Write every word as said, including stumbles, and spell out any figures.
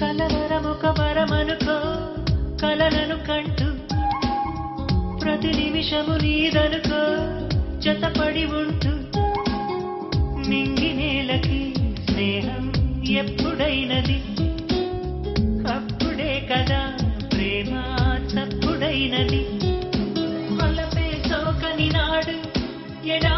కలవరమొక వరమనుకో కలలను కంటూ ప్రతి నిమిషము నీదనుకో జతపడి ఉంటూ నింగి నేలకి స్నేహం ఎప్పుడైనది అప్పుడే కదా ప్రేమ చప్పుడైనది వలపే సోకని నాడు ఎడ